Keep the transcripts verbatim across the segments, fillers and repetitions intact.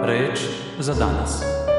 Reč za danas.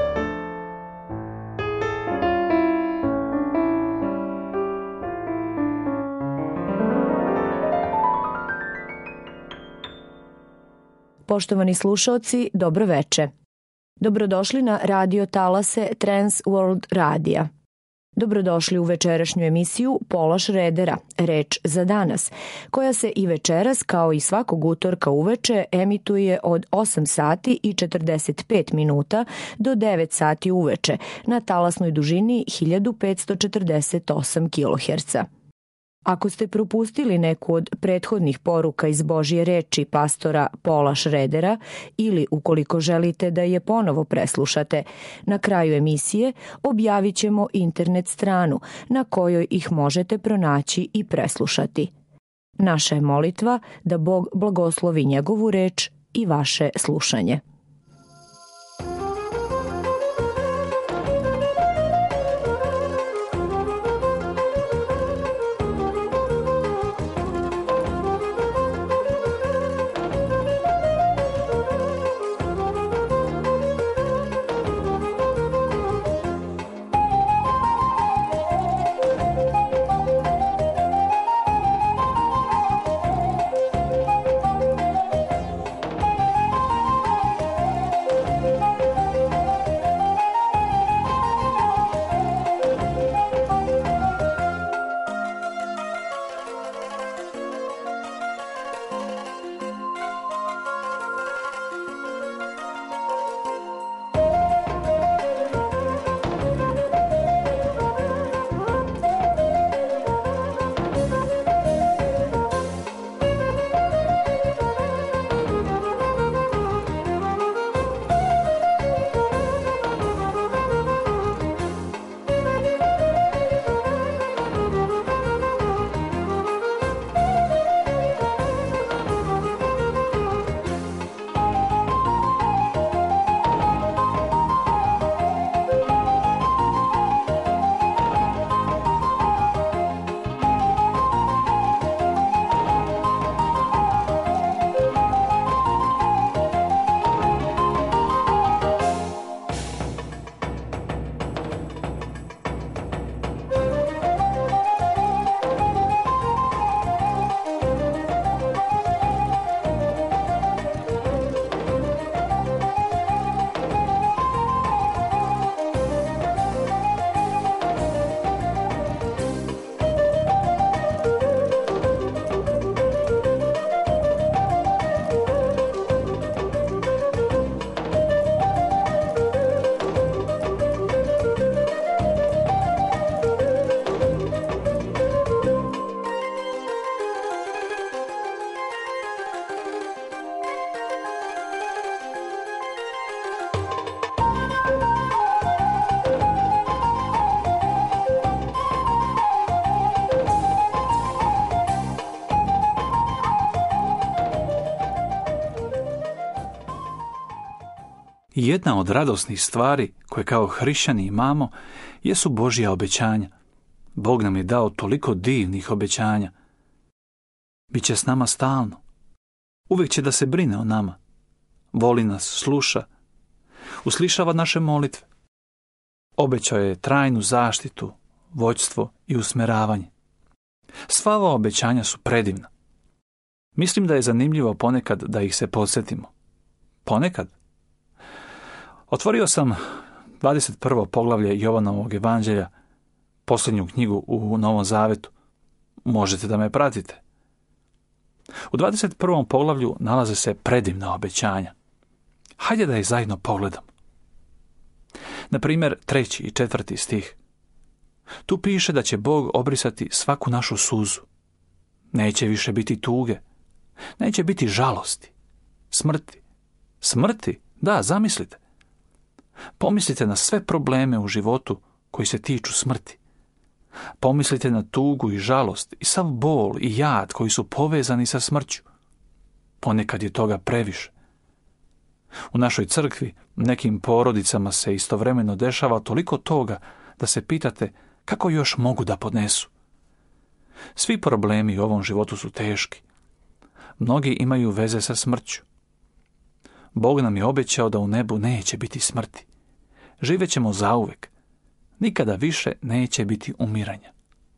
Poštovani slušaoci, dobro veče. Dobrodošli na radio talase Trans World Radija. Dobrodošli u večerašnju emisiju Pola Šredera, Reč za danas, koja se i večeras, kao i svakog utorka uveče, emituje od osam sati i četrdeset pet minuta do devet sati uveče na talasnoj dužini hiljadu petsto četrdeset osam kiloherca. Ako ste propustili neku od prethodnih poruka iz Božje reči pastora Pola Šredera ili ukoliko želite da je ponovo preslušate, na kraju emisije objavit ćemo internet stranu na kojoj ih možete pronaći i preslušati. Naša je molitva da Bog blagoslovi njegovu reč i vaše slušanje. Jedna od radosnih stvari koje kao hrišćani imamo jesu Božja obećanja. Bog nam je dao toliko divnih obećanja. Biće s nama stalno. Uvijek će da se brine o nama. Voli nas, sluša. Uslišava naše molitve. Obećao je trajnu zaštitu, vođstvo i usmeravanje. Sva ova obećanja su predivna. Mislim da je zanimljivo ponekad da ih se podsjetimo. Ponekad. Otvorio sam dvadeset prvo poglavlje Jovanovog evanđelja, posljednju knjigu u Novom Zavetu. Možete da me pratite. U dvadeset prvom poglavlju nalaze se predivna obećanja. Hajde da ih zajedno pogledamo. Na primjer, treći i četvrti stih. Tu piše da će Bog obrisati svaku našu suzu. Neće više biti tuge. Neće biti žalosti. Smrti. Smrti? Da, zamislite. Pomislite na sve probleme u životu koji se tiču smrti. Pomislite na tugu i žalost i sav bol i jad koji su povezani sa smrću. Ponekad je toga previše. U našoj crkvi nekim porodicama se istovremeno dešava toliko toga da se pitate kako još mogu da podnesu. Svi problemi u ovom životu su teški. Mnogi imaju veze sa smrću. Bog nam je obećao da u nebu neće biti smrti. Živet ćemo zauvek. Nikada više neće biti umiranja.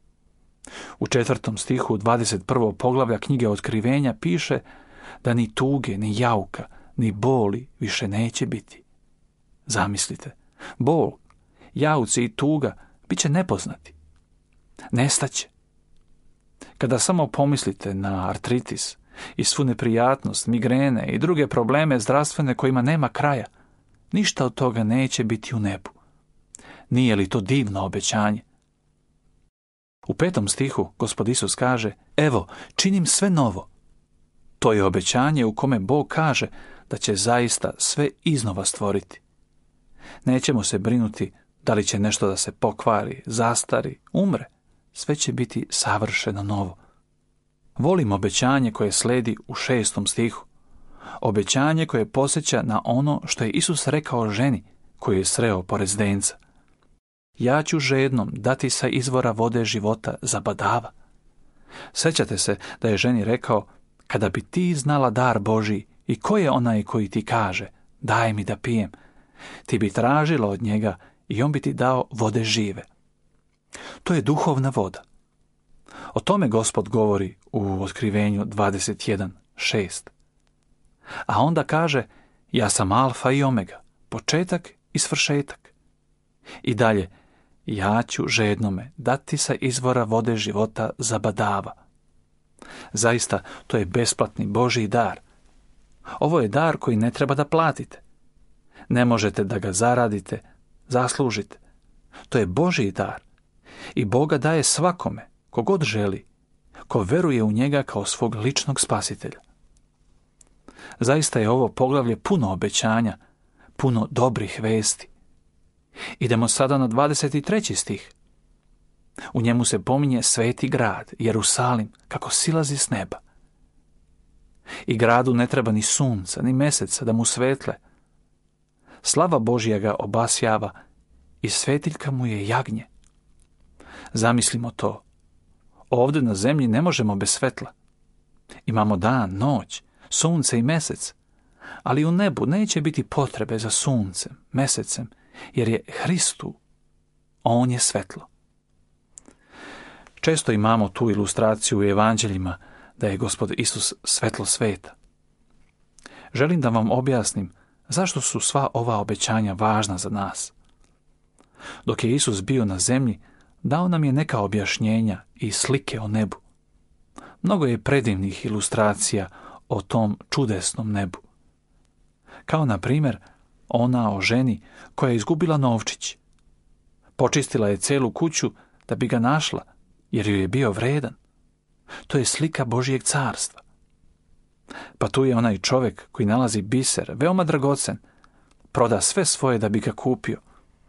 U četvrtom stihu dvadeset prvog poglavlja knjige Otkrivenja piše da ni tuge, ni jauka, ni boli više neće biti. Zamislite, bol, jauci i tuga bit će nepoznati. Nestaće. Kada samo pomislite na artritis i svu neprijatnost, migrene i druge probleme zdravstvene kojima nema kraja, ništa od toga neće biti u nebu. Nije li to divno obećanje? U petom stihu Gospod Isus kaže: evo, činim sve novo. To je obećanje u kome Bog kaže da će zaista sve iznova stvoriti. Nećemo se brinuti da li će nešto da se pokvari, zastari, umre. Sve će biti savršeno novo. Volim obećanje koje sledi u šestom stihu. Obećanje koje podsjeća na ono što je Isus rekao ženi koju je sreo pored zdenca. Ja ću žednom dati sa izvora vode života zabadava. Sjećate se da je ženi rekao: kada bi ti znala dar Božji i ko je onaj koji ti kaže daj mi da pijem, ti bi tražila od njega i on bi ti dao vode žive. To je duhovna voda. O tome Gospod govori u Otkrivenju dvadeset jedan šest. A onda kaže: ja sam alfa i omega, početak i svršetak. I dalje: ja ću žednome dati sa izvora vode života zabadava. Zaista, to je besplatni Božji dar. Ovo je dar koji ne treba da platite. Ne možete da ga zaradite, zaslužite. To je Božji dar. I Boga daje svakome, kogod želi, ko veruje u njega kao svog ličnog spasitelja. Zaista je ovo poglavlje puno obećanja, puno dobrih vesti. Idemo sada na dvadeset treći stih. U njemu se pominje sveti grad, Jerusalim, kako silazi s neba. I gradu ne treba ni sunca, ni meseca da mu svetle. Slava Božja ga obasjava i svetiljka mu je jagnje. Zamislimo to. Ovdje na zemlji ne možemo bez svetla. Imamo dan, noć, sunce i mesec, ali u nebu neće biti potrebe za suncem, mesecem, jer je Hristu, on je svetlo. Često imamo tu ilustraciju u evanđeljima da je Gospod Isus svetlo sveta. Želim da vam objasnim zašto su sva ova obećanja važna za nas. Dok je Isus bio na zemlji, dao nam je neka objašnjenja i slike o nebu. Mnogo je predivnih ilustracija o tom čudesnom nebu. Kao na primjer ona o ženi koja je izgubila novčić. Počistila je celu kuću da bi ga našla, jer joj je bio vredan. To je slika Božjeg carstva. Pa tu je onaj čovjek koji nalazi biser, veoma dragocen, proda sve svoje da bi ga kupio.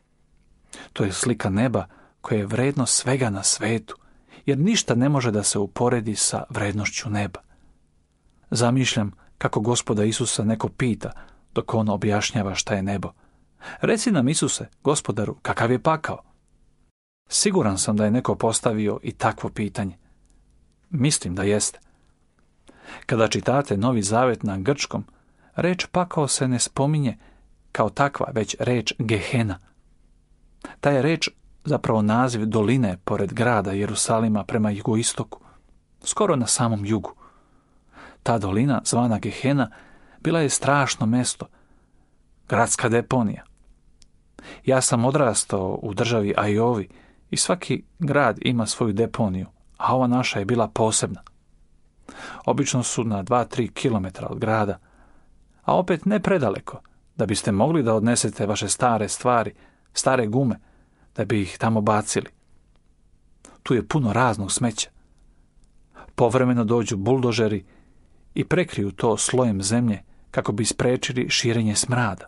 To je slika neba koje je vredno svega na svetu, jer ništa ne može da se uporedi sa vrednošću neba. Zamišljam kako Gospoda Isusa neko pita dok on objašnjava šta je nebo. Reci nam, Isuse, Gospodaru, kakav je pakao? Siguran sam da je neko postavio i takvo pitanje. Mislim da jeste. Kada čitate Novi Zavet na grčkom, reč pakao se ne spominje kao takva, već reč Gehena. Ta je reč zapravo naziv doline pored grada Jerusalima prema jugoistoku, skoro na samom jugu. Ta dolina, zvana Gehena, bila je strašno mesto, gradska deponija. Ja sam odrastao u državi Ajovi i svaki grad ima svoju deponiju, a ova naša je bila posebna. Obično su na dva do tri kilometra od grada, a opet ne predaleko, da biste mogli da odnesete vaše stare stvari, stare gume, da bi ih tamo bacili. Tu je puno raznog smeća. Povremeno dođu buldožeri i prekriju to slojem zemlje kako bi sprečili širenje smrada.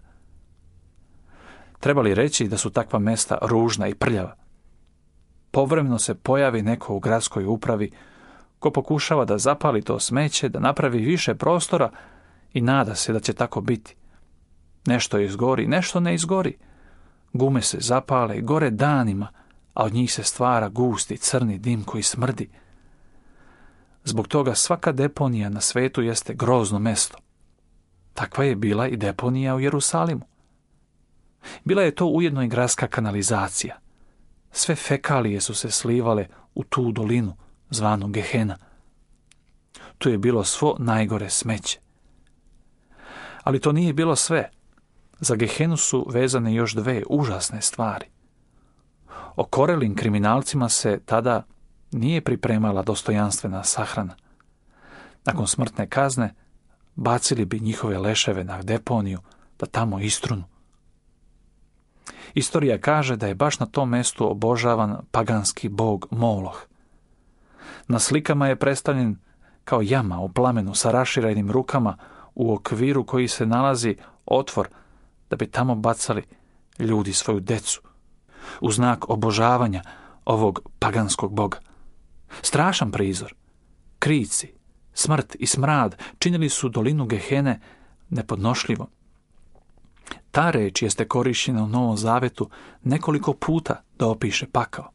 Treba li reći da su takva mesta ružna i prljava? Povremeno se pojavi neko u gradskoj upravi ko pokušava da zapali to smeće, da napravi više prostora i nada se da će tako biti. Nešto izgori, nešto ne izgori. Gume se zapale i gore danima, a od njih se stvara gusti crni dim koji smrdi. Zbog toga svaka deponija na svetu jeste grozno mesto. Takva je bila i deponija u Jerusalimu. Bila je to ujedno i gradska kanalizacija. Sve fekalije su se slivale u tu dolinu, zvanu Gehena. Tu je bilo svo najgore smeće. Ali to nije bilo sve. Za Gehenu su vezane još dve užasne stvari. Okorelim kriminalcima se tada nije pripremala dostojanstvena sahrana. Nakon smrtne kazne bacili bi njihove leševe na deponiju da tamo istrunu. Istorija kaže da je baš na tom mestu obožavan paganski bog Moloh. Na slikama je predstavljen kao jama u plamenu sa raširenim rukama, u okviru koji se nalazi otvor da bi tamo bacali ljudi svoju decu, u znak obožavanja ovog paganskog boga. Strašan prizor, krici, smrt i smrad činili su dolinu Gehene nepodnošljivom. Ta reč jeste korišćena u Novom Zavetu nekoliko puta da opiše pakao.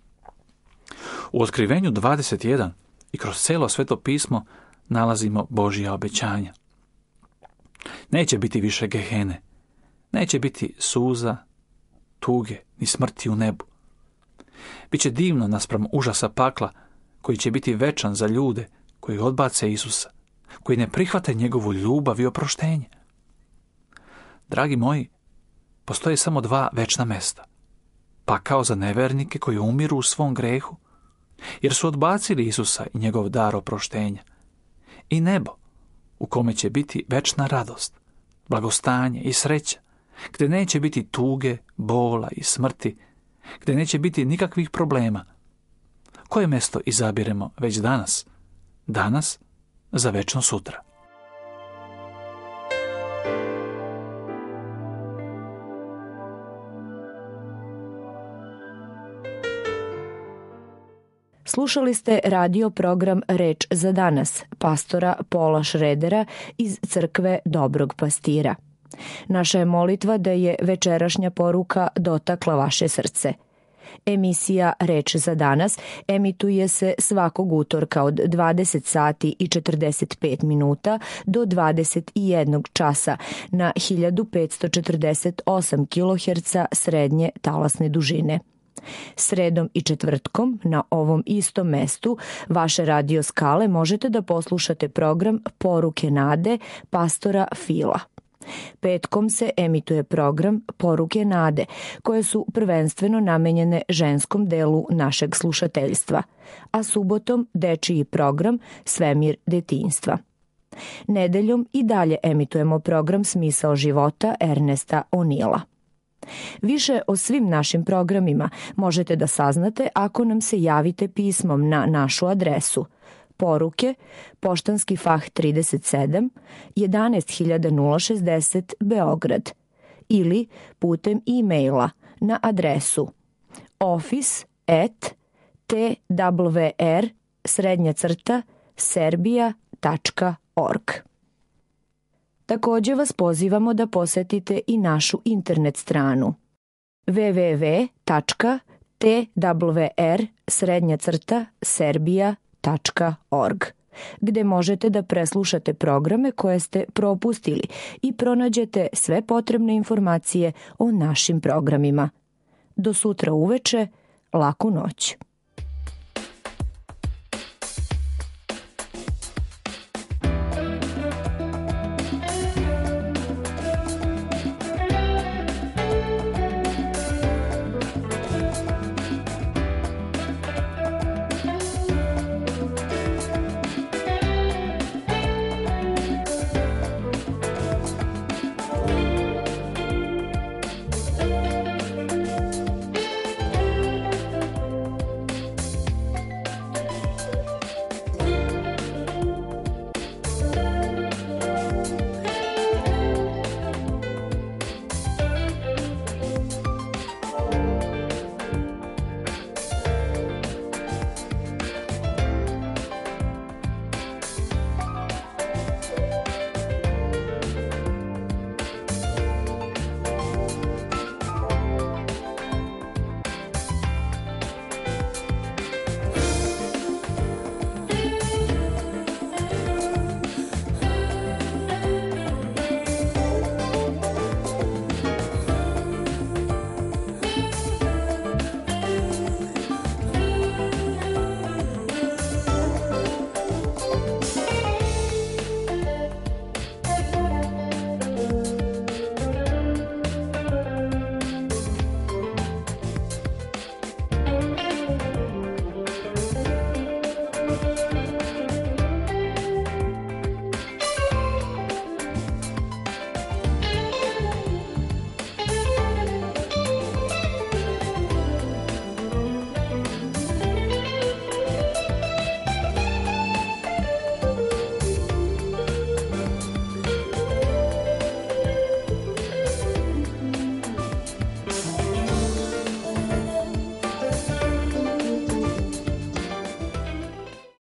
U Otkrivenju dvadeset jedan i kroz celo Sveto pismo nalazimo Božja obećanja. Neće biti više Gehene, neće biti suza, tuge ni smrti u nebu. Biće divno naspram užasa pakla koji će biti večan za ljude koji odbace Isusa, koji ne prihvate njegovu ljubav i oproštenje. Dragi moji, postoje samo dva večna mesta. Pakao za nevernike koji umiru u svom grehu, jer su odbacili Isusa i njegov dar oproštenja. I nebo, u kome će biti večna radost, blagostanje i sreća, gdje neće biti tuge, bola i smrti, gdje neće biti nikakvih problema. Koje mesto izabiremo već danas? Danas za večno sutra. Slušali ste radio program Reč za danas, pastora Paula Schroedera iz crkve Dobrog pastira. Naša je molitva da je večerašnja poruka dotakla vaše srce. Emisija Reč za danas emituje se svakog utorka od dvadeset sati i četrdeset pet minuta do dvadeset jedan časa na hiljadu petsto četrdeset osam kiloherca srednje talasne dužine. Sredom i četvrtkom na ovom istom mestu vaše radio skale možete da poslušate program Poruke nade pastora Fila. Petkom se emituje program Poruke nade, koje su prvenstveno namenjene ženskom delu našeg slušateljstva, a subotom dečiji program Svemir detinjstva. Nedeljom i dalje emitujemo program Smisao života Ernesta O'Neila. Više o svim našim programima možete da saznate ako nam se javite pismom na našu adresu Poruke, Poštanski fah trideset sedam, jedanaest hiljada šezdeset Beograd ili putem e-maila na adresu office at t w r srednja crta serbia tačka org. Također vas pozivamo da posetite i našu internet stranu w w w tačka t w r srednja crta serbia tačka org, gde možete da preslušate programe koje ste propustili i pronađete sve potrebne informacije o našim programima. Do sutra uveče, laku noć.